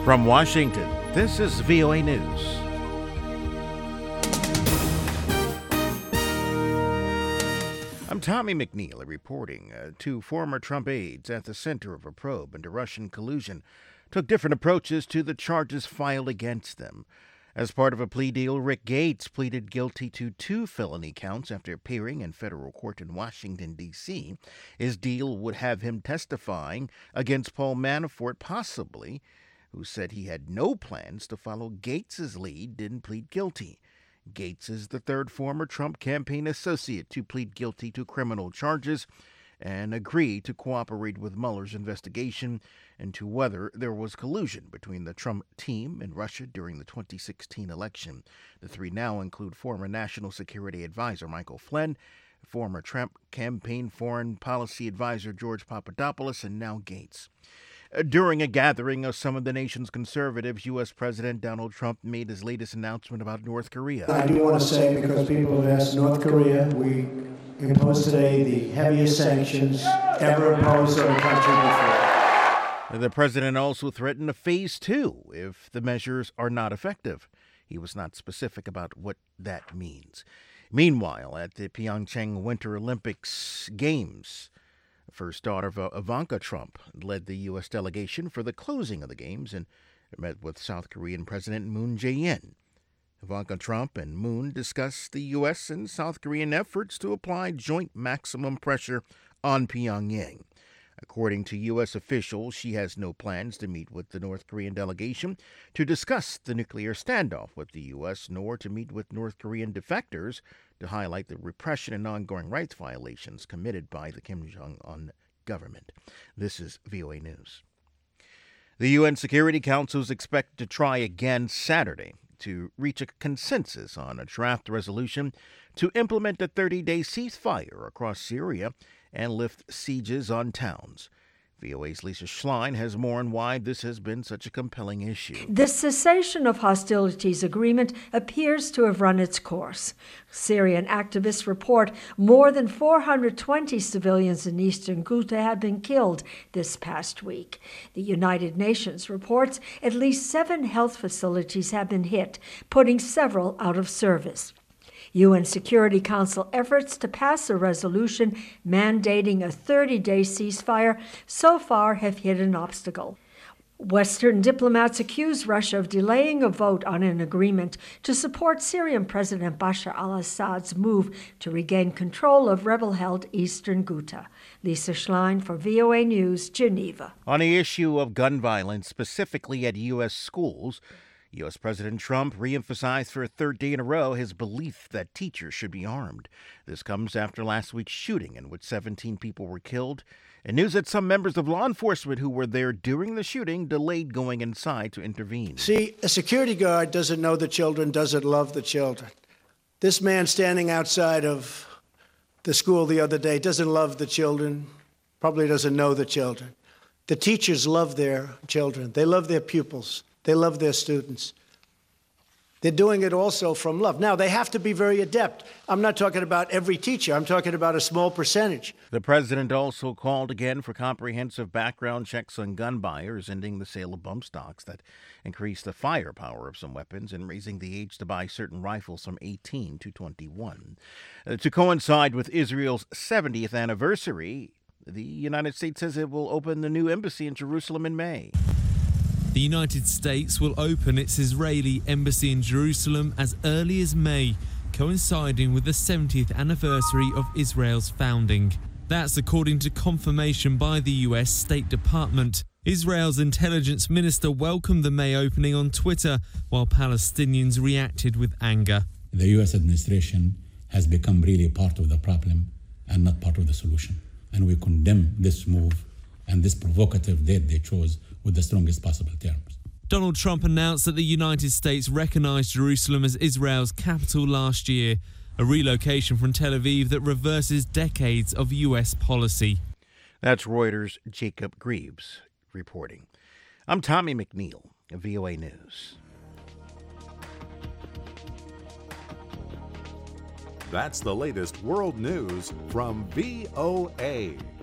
From Washington, this is VOA News. I'm Tommy McNeil reporting. Two former Trump aides at the center of a probe into Russian collusion took different approaches to the charges filed against them. As part of a plea deal, Rick Gates pleaded guilty to 2 felony counts after appearing in federal court in Washington, D.C. His deal would have him testifying against Paul Manafort, possibly, who said he had no plans to follow Gates's lead, didn't plead guilty. Gates is the third former Trump campaign associate to plead guilty to criminal charges and agree to cooperate with Mueller's investigation into whether there was collusion between the Trump team and Russia during the 2016 election. The three now include former National Security Advisor Michael Flynn, former Trump campaign foreign policy advisor George Papadopoulos, and now Gates. During a gathering of some of the nation's conservatives, U.S. President Donald Trump made his latest announcement about North Korea. I do want to say, because people have asked, North Korea, we imposed today the heaviest sanctions ever imposed on a country before. The president also threatened a phase 2 if the measures are not effective. He was not specific about what that means. Meanwhile, at the Pyeongchang Winter Olympics Games, first daughter of Ivanka Trump led the U.S. delegation for the closing of the games and met with South Korean President Moon Jae-in. Ivanka Trump and Moon discussed the U.S. and South Korean efforts to apply joint maximum pressure on Pyongyang. According to U.S. officials, she has no plans to meet with the North Korean delegation to discuss the nuclear standoff with the U.S., nor to meet with North Korean defectors to highlight the repression and ongoing rights violations committed by the Kim Jong-un government. This is VOA News. The UN Security Council is expected to try again Saturday to reach a consensus on a draft resolution to implement a 30-day ceasefire across Syria and lift sieges on towns. VOA's Lisa Schlein has more on why this has been such a compelling issue. The cessation of hostilities agreement appears to have run its course. Syrian activists report more than 420 civilians in eastern Ghouta have been killed this past week. The United Nations reports at least 7 health facilities have been hit, putting several out of service. UN Security Council efforts to pass a resolution mandating a 30-day ceasefire so far have hit an obstacle. Western diplomats accuse Russia of delaying a vote on an agreement to support Syrian President Bashar al-Assad's move to regain control of rebel-held eastern Ghouta. Lisa Schlein for VOA News, Geneva. On the issue of gun violence, specifically at U.S. schools, U.S. President Trump reemphasized for a third day in a row his belief that teachers should be armed. This comes after last week's shooting in which 17 people were killed, and news that some members of law enforcement who were there during the shooting delayed going inside to intervene. See, a security guard doesn't know the children, doesn't love the children. This man standing outside of the school the other day doesn't love the children, probably doesn't know the children. The teachers love their children. They love their pupils. They love their students. They're doing it also from love. Now, they have to be very adept. I'm not talking about every teacher. I'm talking about a small percentage. The president also called again for comprehensive background checks on gun buyers, ending the sale of bump stocks that increased the firepower of some weapons and raising the age to buy certain rifles from 18 to 21. To coincide with Israel's 70th anniversary, the United States says it will open the new embassy in Jerusalem in May. The United States will open its Israeli embassy in Jerusalem as early as May, coinciding with the 70th anniversary of Israel's founding. That's according to confirmation by the US State Department. Israel's intelligence minister welcomed the May opening on Twitter, while Palestinians reacted with anger. The US administration has become really part of the problem and not part of the solution. And we condemn this move and this provocative date they chose with the strongest possible terms. Donald Trump announced that the United States recognized Jerusalem as Israel's capital last year, a relocation from Tel Aviv that reverses decades of U.S. policy. That's Reuters' Jacob Greaves reporting. I'm Tommy McNeil, VOA News. That's the latest world news from VOA.